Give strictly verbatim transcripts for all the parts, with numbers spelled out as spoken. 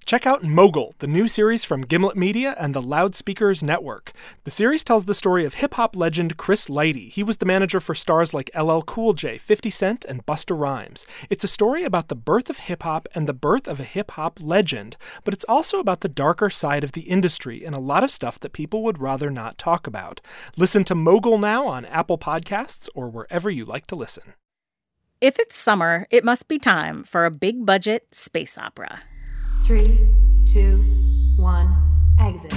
Check out Mogul, the new series from Gimlet Media and the Loudspeakers Network. The series tells the story of hip-hop legend Chris Lighty. He was the manager for stars like L L Cool J, fifty Cent, and Busta Rhymes. It's a story about the birth of hip-hop and the birth of a hip-hop legend, but it's also about the darker side of the industry and a lot of stuff that people would rather not talk about. Listen to Mogul now on Apple Podcasts or wherever you like to listen. If it's summer, it must be time for a big-budget space opera. Three, two, one, exit.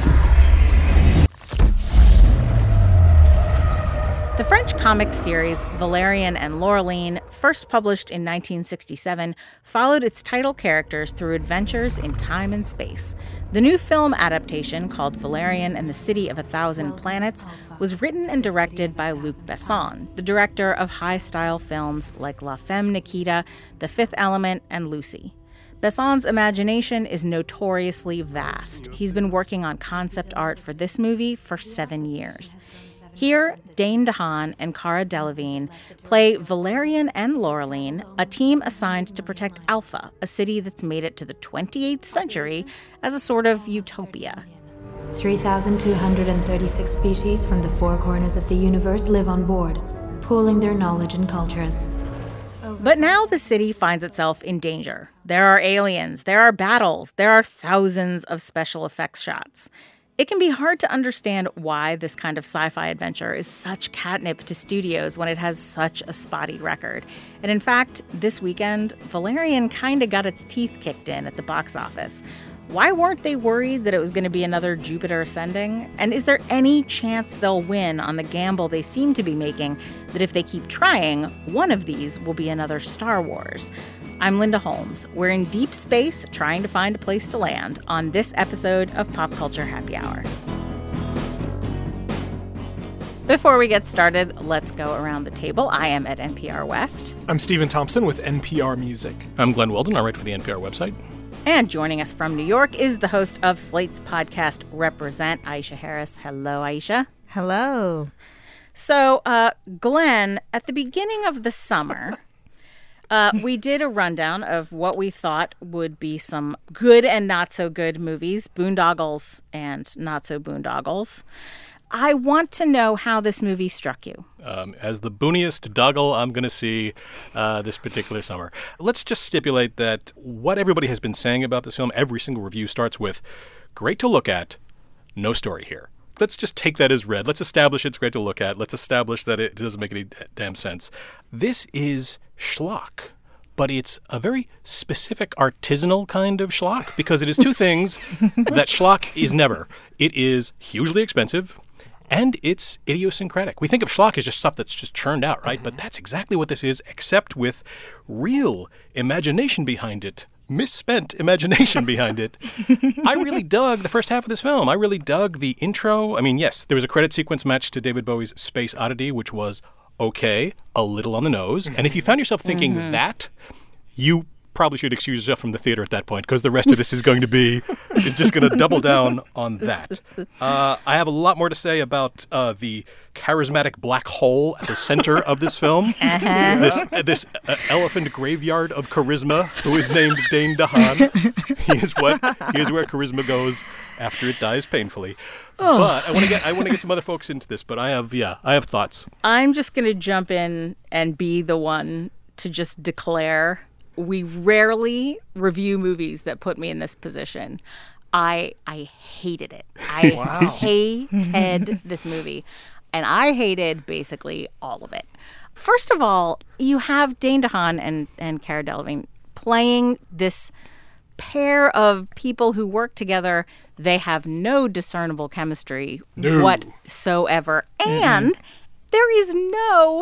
The French comic series Valérian and Laureline, first published in nineteen sixty-seven, followed its title characters through adventures in time and space. The new film adaptation, called Valérian and the City of a Thousand Planets, was written and directed by Luc Besson, the director of high-style films like La Femme Nikita, The Fifth Element, and Lucy. Besson's imagination is notoriously vast. He's been working on concept art for this movie for seven years. Here, Dane DeHaan and Cara Delevingne play Valérian and Laureline, a team assigned to protect Alpha, a city that's made it to the twenty-eighth century as a sort of utopia. three thousand two hundred thirty-six species from the four corners of the universe live on board, pooling their knowledge and cultures. But now the city finds itself in danger. There are aliens, there are battles, there are thousands of special effects shots. It can be hard to understand why this kind of sci-fi adventure is such catnip to studios when it has such a spotty record. And in fact, this weekend, Valérian kind of got its teeth kicked in at the box office. Why weren't they worried that it was going to be another Jupiter Ascending? And is there any chance they'll win on the gamble they seem to be making that if they keep trying, one of these will be another Star Wars? I'm Linda Holmes. We're in deep space trying to find a place to land on this episode of Pop Culture Happy Hour. Before we get started, let's go around the table. I am at N P R West. I'm Stephen Thompson with N P R Music. I'm Glenn Weldon. I write for the N P R website. And joining us from New York is the host of Slate's podcast, Represent, Aisha Harris. Hello, Aisha. Hello. So, uh, Glenn, at the beginning of the summer, uh, we did a rundown of what we thought would be some good and not so good movies, boondoggles and not so boondoggles. I want to know how this movie struck you. Um, as the booniest doggle I'm going to see uh, this particular summer. Let's just stipulate that what everybody has been saying about this film, every single review starts with, great to look at, no story here. Let's just take that as read. Let's establish it's great to look at. Let's establish that it doesn't make any damn sense. This is schlock, but it's a very specific artisanal kind of schlock because it is two things that schlock is never. It is hugely expensive, and it's idiosyncratic. We think of schlock as just stuff that's just churned out, right? But that's exactly what this is, except with real imagination behind it. Misspent imagination behind it. I really dug the first half of this film. I really dug the intro. I mean, yes, there was a credit sequence matched to David Bowie's Space Oddity, which was okay, a little on the nose. And if you found yourself thinking mm-hmm. that, you probably should excuse yourself from the theater at that point because the rest of this is going to be, is just going to double down on that. Uh, I have a lot more to say about uh, the charismatic black hole at the center of this film. Uh-huh. This uh, this uh, elephant graveyard of charisma who is named Dane DeHaan. He is what he is where charisma goes after it dies painfully. Oh. But I want to get I want to get some other folks into this. But I have yeah I have thoughts. I'm just going to jump in and be the one to just declare. We rarely review movies that put me in this position. I I hated it. I wow. hated this movie. And I hated basically all of it. First of all, you have Dane DeHaan and, and Cara Delevingne playing this pair of people who work together. They have no discernible chemistry no. whatsoever. Mm-hmm. And there is no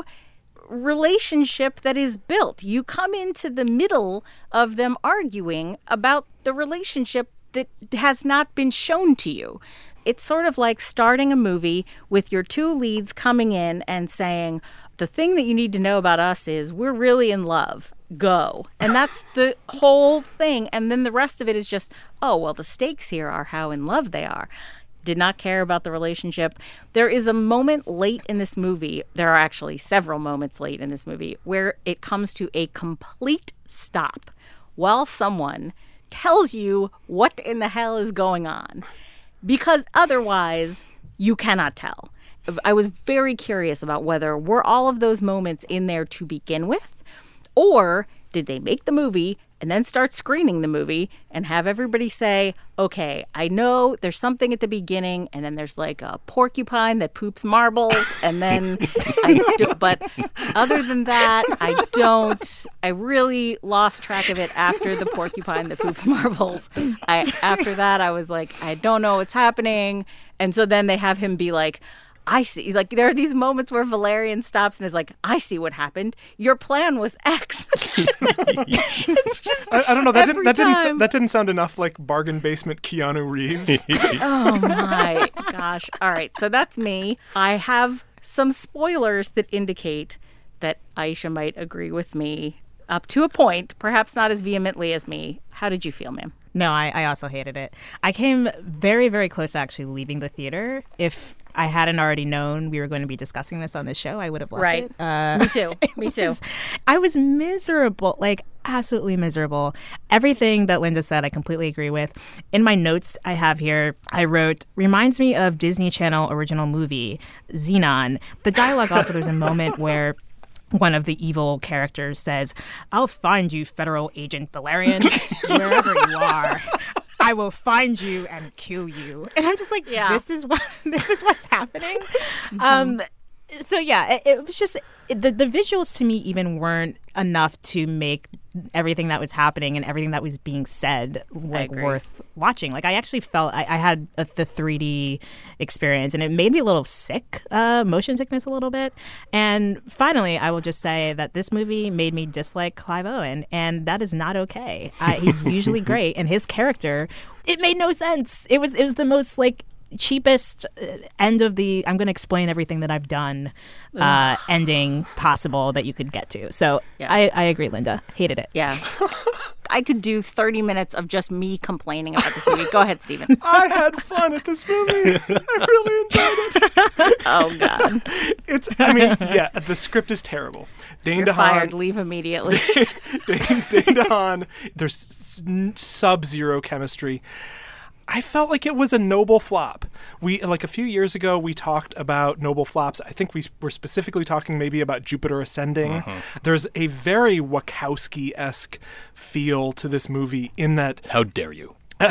relationship that is built. You come into the middle of them arguing about the relationship that has not been shown to you. It's sort of like starting a movie with your two leads coming in and saying, the thing that you need to know about us is we're really in love. Go. And that's the whole thing. And then the rest of it is just, oh, well, the stakes here are how in love they are. Did not care about the relationship. There is a moment late in this movie, there are actually several moments late in this movie, where it comes to a complete stop while someone tells you what in the hell is going on. Because otherwise, you cannot tell. I was very curious about whether were all of those moments in there to begin with, or did they make the movie and then start screening the movie and have everybody say, okay, I know there's something at the beginning, and then there's like a porcupine that poops marbles, and then, I do, but other than that, I don't, I really lost track of it after the porcupine that poops marbles. I After that, I was like, I don't know what's happening. And so then they have him be like, I see. Like, there are these moments where Valerian stops and is like, I see what happened. Your plan was X. It's just I, I don't know. That didn't that time. didn't that didn't sound enough like bargain basement Keanu Reeves. Oh my gosh. All right. So that's me. I have some spoilers that indicate that Aisha might agree with me up to a point, perhaps not as vehemently as me. How did you feel, ma'am? No, I, I also hated it. I came very, very close to actually leaving the theater. If I hadn't already known we were going to be discussing this on this show, I would have left right. it. Uh, Me too. Me too. Was, I was miserable, like absolutely miserable. Everything that Linda said, I completely agree with. In my notes I have here, I wrote, reminds me of Disney Channel original movie, Xenon. The dialogue also, there's a moment where one of the evil characters says, I'll find you, federal agent Valerian, wherever you are. I will find you and kill you. And I'm just like, yeah. this is what this is what's happening. Mm-hmm. Um, so yeah, it, it was just the the visuals to me even weren't enough to make everything that was happening and everything that was being said like worth watching. Like I actually felt I, I had a, the three D experience and it made me a little sick, uh, motion sickness a little bit. And finally, I will just say that this movie made me dislike Clive Owen, and that is not okay. Uh, he's usually great, and his character, it made no sense. It was it was the most like cheapest end of the I'm going to explain everything that I've done uh, ending possible that you could get to. So yeah. I, I agree, Linda. Hated it. Yeah. I could do thirty minutes of just me complaining about this movie. Go ahead, Stephen. I had fun at this movie. I really enjoyed it. Oh, God. It's, I mean, yeah, the script is terrible. Dane You're DeHaan, fired. Leave immediately. Dane, Dane DeHaan, there's sub-zero chemistry. I felt like it was a noble flop. We like a few years ago, we talked about noble flops. I think we were specifically talking maybe about Jupiter Ascending. Uh-huh. There's a very Wachowski-esque feel to this movie in that... How dare you?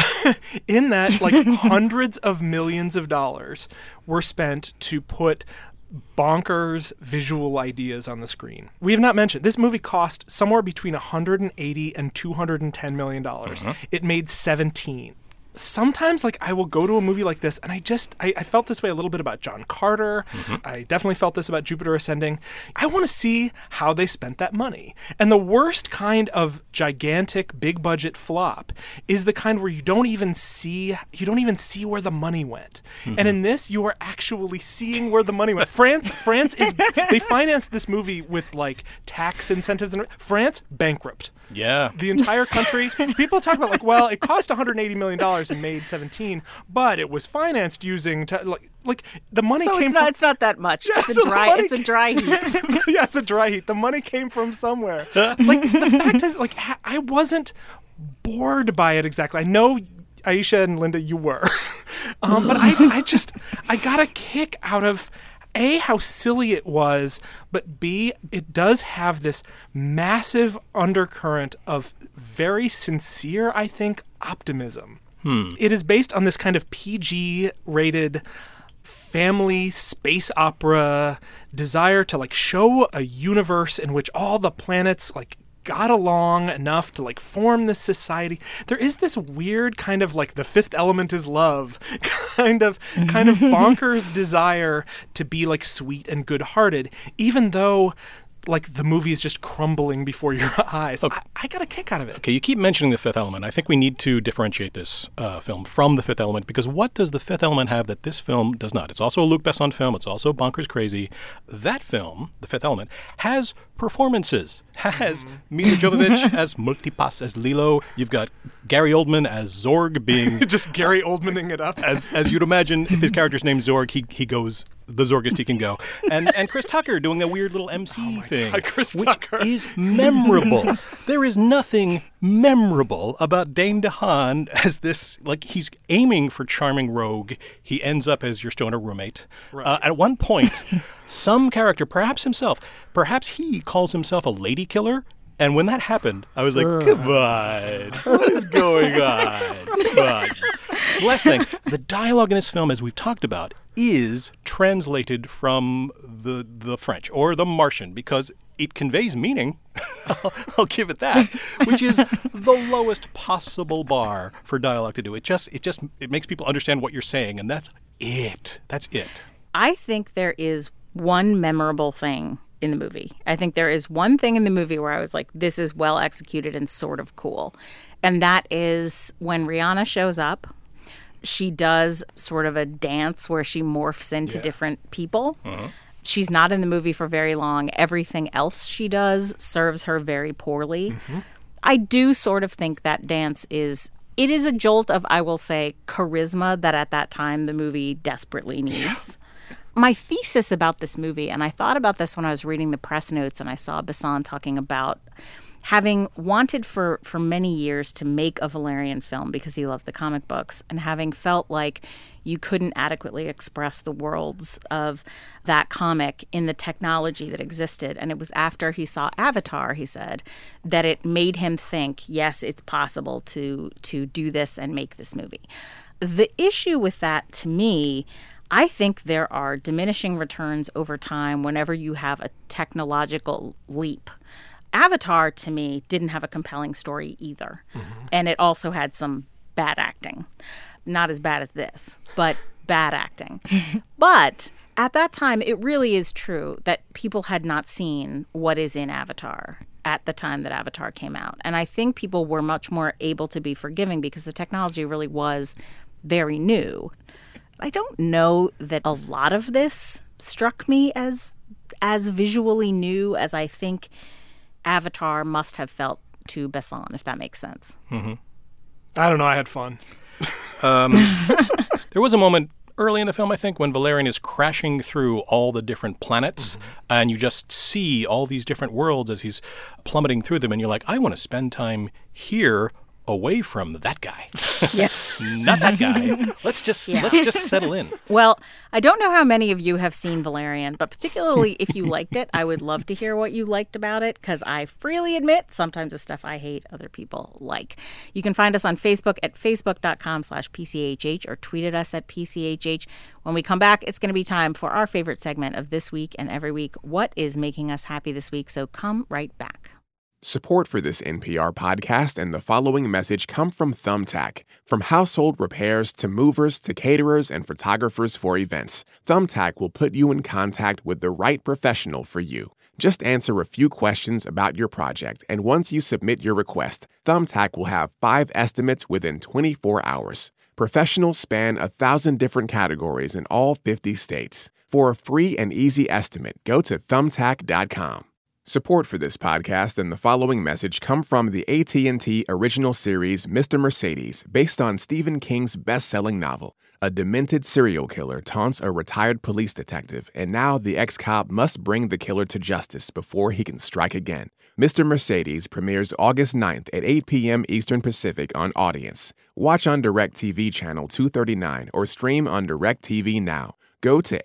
in that, like, hundreds of millions of dollars were spent to put bonkers visual ideas on the screen. We have not mentioned, this movie cost somewhere between one hundred eighty and two hundred ten million dollars. Uh-huh. It made seventeen. Sometimes, like, I will go to a movie like this, and I just, I, I felt this way a little bit about John Carter. Mm-hmm. I definitely felt this about Jupiter Ascending. I want to see how they spent that money. And the worst kind of gigantic, big-budget flop is the kind where you don't even see, you don't even see where the money went. Mm-hmm. And in this, you are actually seeing where the money went. France, France is, they financed this movie with, like, tax incentives. And France, bankrupt. Yeah. The entire country. People talk about, like, well, it cost one hundred eighty million dollars and made seventeen, but it was financed using, te- like, like, the money so came it's from... not, it's not that much. Yeah, it's, so a dry, money, it's a dry heat. Yeah, it's a dry heat. The money came from somewhere. Like, the fact is, like, I wasn't bored by it exactly. I know... Aisha and Linda, you were. um, but I, I just, I got a kick out of... A, how silly it was, but B, it does have this massive undercurrent of very sincere, I think, optimism. Hmm. It is based on this kind of P G-rated family space opera desire to, like, show a universe in which all the planets, like, got along enough to, like, form this society. There is this weird kind of, like, the fifth element is love kind of kind of bonkers desire to be, like, sweet and good-hearted, even though, like, the movie is just crumbling before your eyes. Okay. I, I got a kick out of it. Okay, you keep mentioning The Fifth Element. I think we need to differentiate this uh, film from The Fifth Element, because what does The Fifth Element have that this film does not? It's also a Luc Besson film. It's also bonkers crazy. That film, The Fifth Element, has performances. Has mm. Mila Jovovich as Multipass, as Lilo. You've got Gary Oldman as Zorg being... Just Gary Oldmaning it up. As as you'd imagine, if his character's named Zorg, he he goes the Zorgest he can go. And and Chris Tucker doing a weird little M C oh my thing. God, Chris which Tucker. is memorable. There is nothing memorable about Dane DeHaan as this, like, he's aiming for charming rogue. He ends up as your stoner roommate. Right. Uh, at one point, some character, perhaps himself, perhaps he calls himself a lady killer. And when that happened, I was like, Ugh. come on, what is going on? Come on. Last thing, the dialogue in this film, as we've talked about, is translated from the the French or the Martian because it conveys meaning. I'll, I'll give it that, which is the lowest possible bar for dialogue to do. It just it just it makes people understand what you're saying, and that's it. That's it. I think there is one memorable thing in the movie. I think there is one thing in the movie where I was like, this is well executed and sort of cool. And that is when Rihanna shows up, she does sort of a dance where she morphs into yeah. different people. Uh-huh. She's not in the movie for very long. Everything else she does serves her very poorly. Mm-hmm. I do sort of think that dance is, it is a jolt of, I will say, charisma that at that time the movie desperately needs. Yeah. My thesis about this movie, and I thought about this when I was reading the press notes and I saw Besson talking about having wanted for, for many years to make a Valerian film because he loved the comic books, and having felt like you couldn't adequately express the worlds of that comic in the technology that existed. And it was after he saw Avatar, he said, that it made him think, yes, it's possible to to do this and make this movie. The issue with that, to me, I think there are diminishing returns over time whenever you have a technological leap. Avatar, to me, didn't have a compelling story either. Mm-hmm. And it also had some bad acting. Not as bad as this, but bad acting. But at that time, it really is true that people had not seen what is in Avatar at the time that Avatar came out. And I think people were much more able to be forgiving because the technology really was very new. I don't know that a lot of this struck me as as visually new as I think Avatar must have felt to Besson, if that makes sense. Mm-hmm. I don't know. I had fun. Um, there was a moment early in the film, I think, when Valerian is crashing through all the different planets, mm-hmm. and you just see all these different worlds as he's plummeting through them, and you're like, I want to spend time here away from that guy. Yeah. Not that guy. Let's just yeah. let's just settle in. Well, I don't know how many of you have seen Valerian, but particularly if you liked it, I would love to hear what you liked about it, because I freely admit sometimes the stuff I hate other people like. You can find us on Facebook at facebook.com slash PCHH or tweet at us at P C H H. When we come back, it's going to be time for our favorite segment of this week and every week, What is Making Us Happy This Week? So come right back. Support for this N P R podcast and the following message come from Thumbtack. From household repairs to movers to caterers and photographers for events, Thumbtack will put you in contact with the right professional for you. Just answer a few questions about your project, and once you submit your request, Thumbtack will have five estimates within twenty-four hours. Professionals span a thousand different categories in all fifty states. For a free and easy estimate, go to thumbtack dot com. Support for this podcast and the following message come from the A T and T original series Mister Mercedes, based on Stephen King's best-selling novel. A demented serial killer taunts a retired police detective, and now the ex-cop must bring the killer to justice before he can strike again. Mister Mercedes premieres August ninth at eight p.m. Eastern Pacific on Audience. Watch on DirecTV Channel two thirty-nine or stream on DirecTV Now. Go to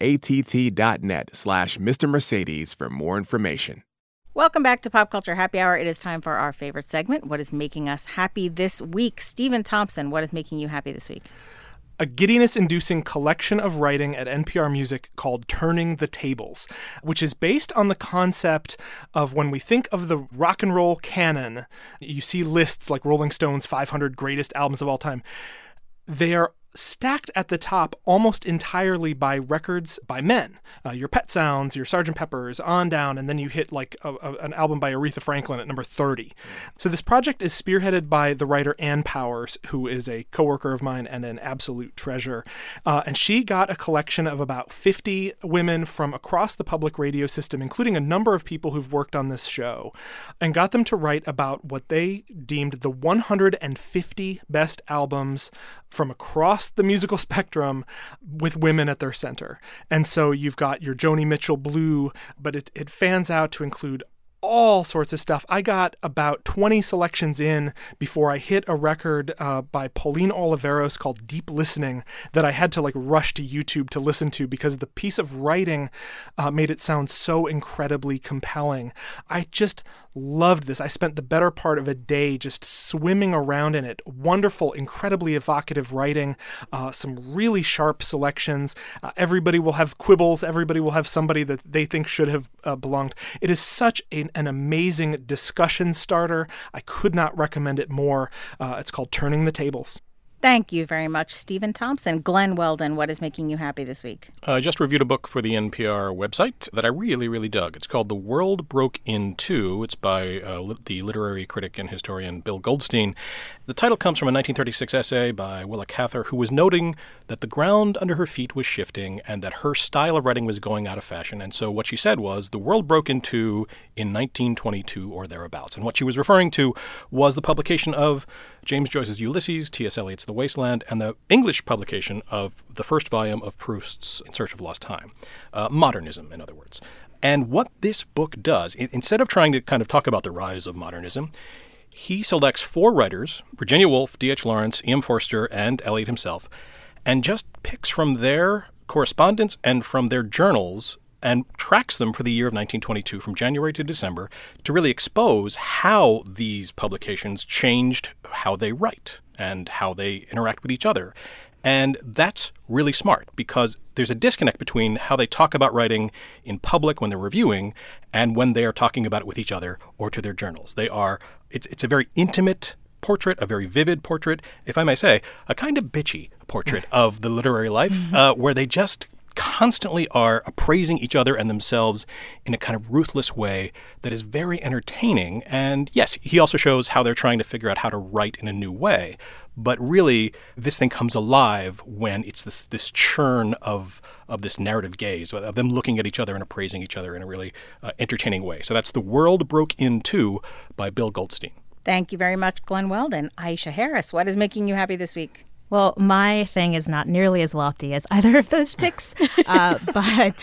att.net slash Mr. Mercedes for more information. Welcome back to Pop Culture Happy Hour. It is time for our favorite segment, What is Making Us Happy This Week? Stephen Thompson, what is making you happy this week? A giddiness-inducing collection of writing at N P R Music called Turning the Tables, which is based on the concept of when we think of the rock and roll canon, you see lists like Rolling Stone's five hundred greatest albums of all time. They are stacked at the top almost entirely by records by men. Uh, your Pet Sounds, your Sergeant Pepper's, on down, and then you hit like a, a, an album by Aretha Franklin at number thirty. So this project is spearheaded by the writer Ann Powers, who is a coworker of mine and an absolute treasure. Uh, and she got a collection of about fifty women from across the public radio system, including a number of people who've worked on this show, and got them to write about what they deemed the one hundred fifty best albums from across the musical spectrum with women at their center. And so you've got your Joni Mitchell Blue, but it, it fans out to include all sorts of stuff. I got about twenty selections in before I hit a record uh, by Pauline Oliveros called Deep Listening that I had to like rush to YouTube to listen to because the piece of writing uh, made it sound so incredibly compelling. I just loved this. I spent the better part of a day just swimming around in it. Wonderful, incredibly evocative writing, uh, some really sharp selections. Uh, everybody will have quibbles. Everybody will have somebody that they think should have uh, belonged. It is such an, an amazing discussion starter. I could not recommend it more. Uh, it's called Turning the Tables. Thank you very much, Stephen Thompson. Glenn Weldon, what is making you happy this week? I just reviewed a book for the N P R website that I really, really dug. It's called The World Broke in Two. It's by uh, the literary critic and historian Bill Goldstein. The title comes from a nineteen thirty-six essay by Willa Cather, who was noting that the ground under her feet was shifting and that her style of writing was going out of fashion. And so what she said was, the world broke in two in nineteen twenty-two or thereabouts. And what she was referring to was the publication of James Joyce's Ulysses, T S. Eliot's The Wasteland, and the English publication of the first volume of Proust's In Search of Lost Time. Uh, modernism, in other words. And what this book does, I- instead of trying to kind of talk about the rise of modernism, he selects four writers, Virginia Woolf, D H. Lawrence, E M. Forster, and Eliot himself, and just picks from their correspondence and from their journals and tracks them for the year of nineteen twenty-two from January to December to really expose how these publications changed how they write and how they interact with each other. And that's really smart because there's a disconnect between how they talk about writing in public when they're reviewing and when they are talking about it with each other or to their journals. They are, it's, it's a very intimate portrait, a very vivid portrait, if I may say, a kind of bitchy portrait of the literary life, mm-hmm. uh, where they just constantly are appraising each other and themselves in a kind of ruthless way that is very entertaining. And yes, he also shows how they're trying to figure out how to write in a new way. But really, this thing comes alive when it's this, this churn of of this narrative gaze, of them looking at each other and appraising each other in a really uh, entertaining way. So that's The World Broke in Two by Bill Goldstein. Thank you very much, Glenn Weldon. Aisha Harris, what is making you happy this week? Well, my thing is not nearly as lofty as either of those picks, uh, but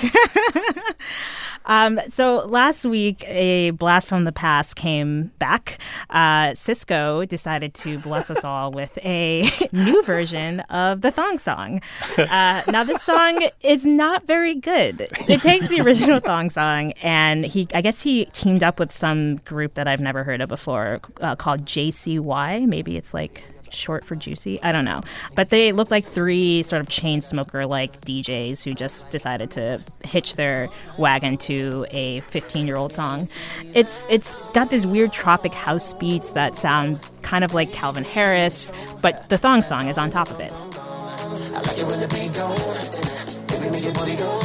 um, so last week a blast from the past came back. Uh, Cisco decided to bless us all with a new version of the Thong Song. Uh, now, this song is not very good. It takes the original Thong Song, and he, I guess he teamed up with some group that I've never heard of before uh, called J C Y. Maybe it's like short for juicy. I don't know. But they look like three sort of chain smoker like D Js who just decided to hitch their wagon to a fifteen-year-old song. It's it's got these weird tropic house beats that sound kind of like Calvin Harris, but the Thong Song is on top of it. I like it when the beat goes. Baby, make your body go.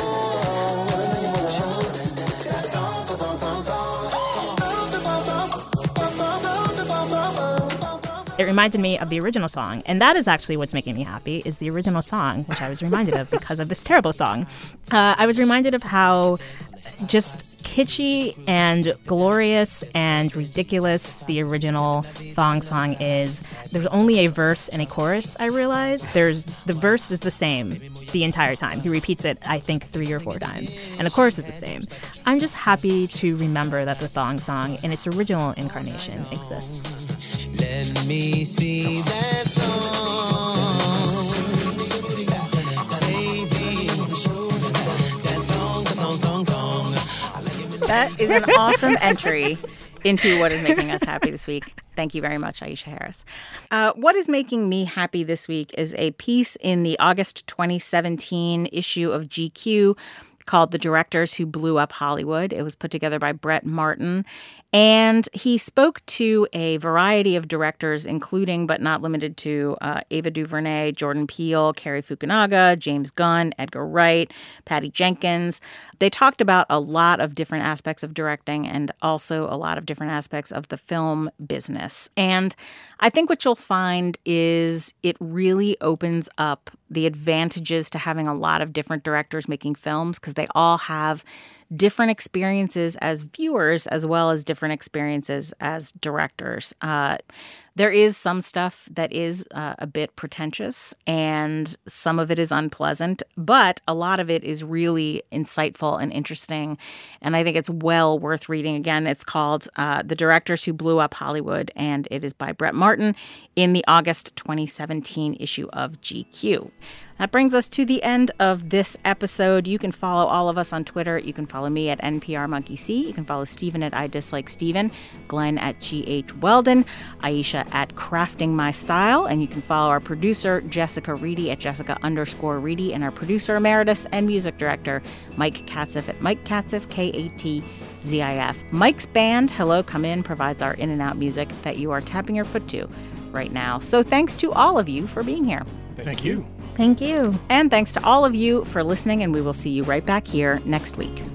It reminded me of the original song, and that is actually what's making me happy, is the original song, which I was reminded of because of this terrible song. Uh, I was reminded of how just kitschy and glorious and ridiculous the original Thong Song is. There's only a verse and a chorus, I realized. There's the verse is the same the entire time. He repeats it, I think, three or four times. And the chorus is the same. I'm just happy to remember that the Thong Song in its original incarnation exists. Let me see that thong. Baby, that thong, thong, thong, thong. That is an awesome entry into what is making us happy this week. Thank you very much, Aisha Harris. Uh, what is making me happy this week is a piece in the August twenty seventeen issue of G Q called The Directors Who Blew Up Hollywood. It was put together by Brett Martin. And he spoke to a variety of directors, including but not limited to uh, Ava DuVernay, Jordan Peele, Cary Fukunaga, James Gunn, Edgar Wright, Patty Jenkins. They talked about a lot of different aspects of directing and also a lot of different aspects of the film business. And I think what you'll find is it really opens up the advantages to having a lot of different directors making films because they all have different experiences as viewers as well as different experiences as directors. Uh, there is some stuff that is uh, a bit pretentious, and some of it is unpleasant, but a lot of it is really insightful and interesting, and I think it's well worth reading. Again, it's called uh, The Directors Who Blew Up Hollywood, and it is by Brett Martin in the August twenty seventeen issue of G Q. That brings us to the end of this episode. You can follow all of us on Twitter. You can follow me at N P R Monkey C. You can follow Stephen at I Dislike Stephen, Glenn at G H Weldon, Aisha at Crafting My Style, and you can follow our producer, Jessica Reedy, at Jessica underscore Reedy, and our producer emeritus and music director, Mike Katzif at Mike Katzif, K A T Z I F. Mike's band, Hello Come In, provides our in and out music that you are tapping your foot to right now. So thanks to all of you for being here. Thank, Thank you. Thank you. And thanks to all of you for listening, and we will see you right back here next week.